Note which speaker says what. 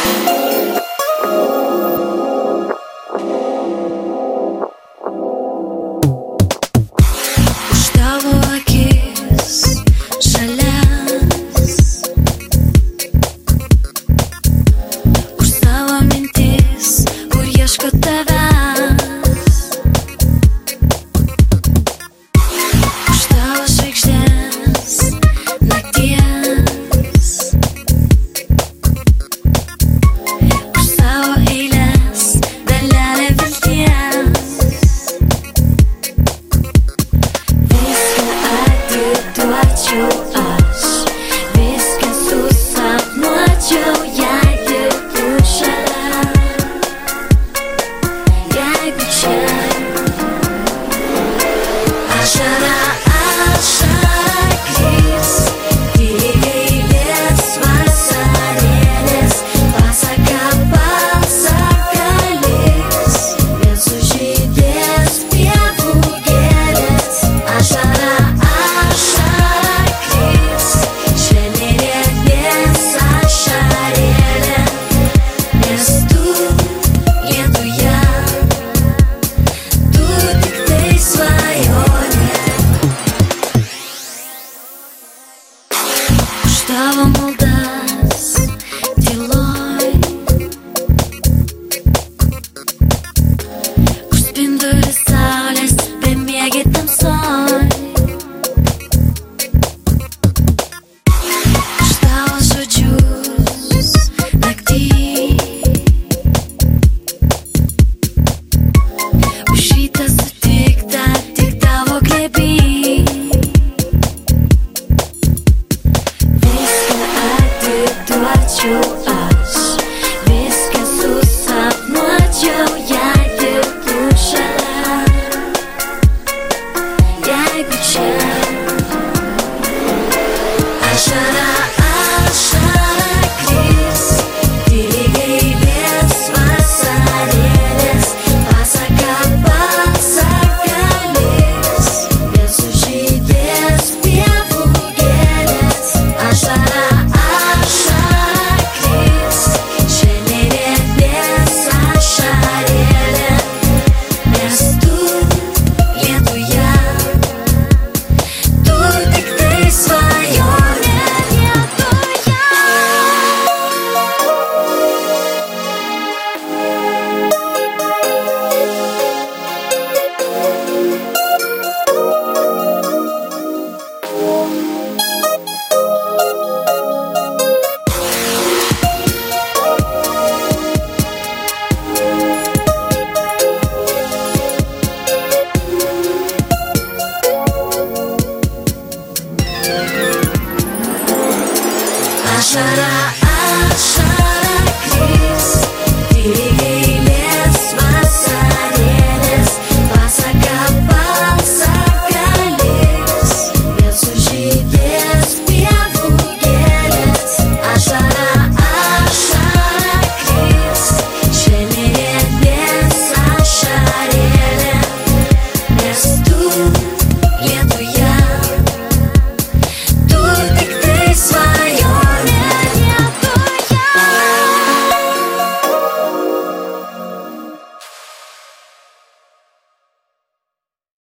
Speaker 1: Tavo maldas tyloj, už spindulį saulės bemiegi tamsoj, už tavo žodžius naktį, už šitą sutiktą tik tavo glėby. Aš viską susapnuočiau, jei tik tu šalia, jeigu čia ašara kris, tyliai gailės vasarėlės, pasaka pasakalės, vėl sužydės pievų gėlės. Ašara Aşara